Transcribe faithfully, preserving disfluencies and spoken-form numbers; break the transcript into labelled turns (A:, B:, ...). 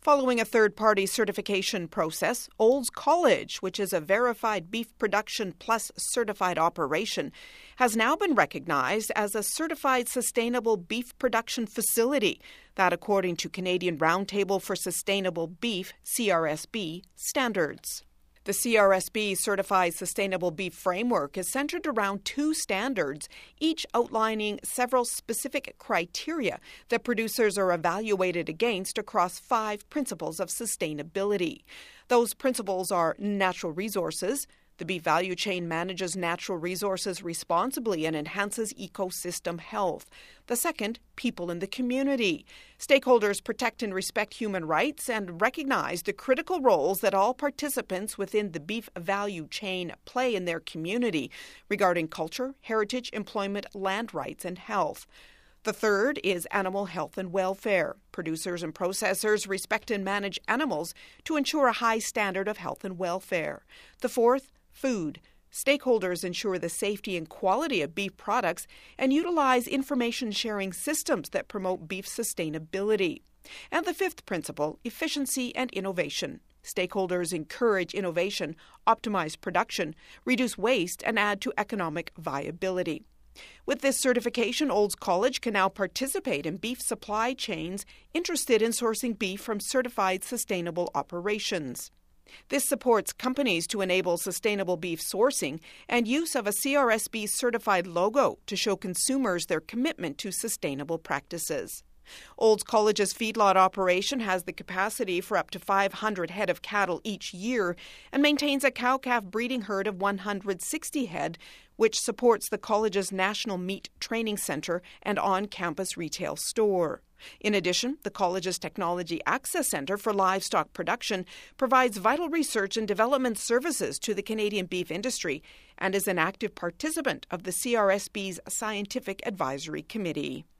A: Following a third-party certification process, Olds College, which is a verified beef production plus certified operation, has now been recognized as a certified sustainable beef production facility. That according to Canadian Roundtable for Sustainable Beef, C R S B, standards. The C R S B Certified Sustainable Beef Framework is centered around two standards, each outlining several specific criteria that producers are evaluated against across five principles of sustainability. Those principles are natural resources. The beef value chain manages natural resources responsibly and enhances ecosystem health. The second, people in the community. Stakeholders protect and respect human rights and recognize the critical roles that all participants within the beef value chain play in their community regarding culture, heritage, employment, land rights, and health. The third is animal health and welfare. Producers and processors respect and manage animals to ensure a high standard of health and welfare. The fourth, food. Stakeholders ensure the safety and quality of beef products and utilize information sharing systems that promote beef sustainability. And the fifth principle, efficiency and innovation. Stakeholders encourage innovation, optimize production, reduce waste, and add to economic viability. With this certification, Olds College can now participate in beef supply chains interested in sourcing beef from certified sustainable operations. This supports companies to enable sustainable beef sourcing and use of a C R S B-certified logo to show consumers their commitment to sustainable practices. Olds College's feedlot operation has the capacity for up to five hundred head of cattle each year and maintains a cow-calf breeding herd of one hundred sixty head, which supports the college's National Meat Training Centre and on-campus retail store. In addition, the college's Technology Access Centre for Livestock Production provides vital research and development services to the Canadian beef industry and is an active participant of the C R S B's Scientific Advisory Committee.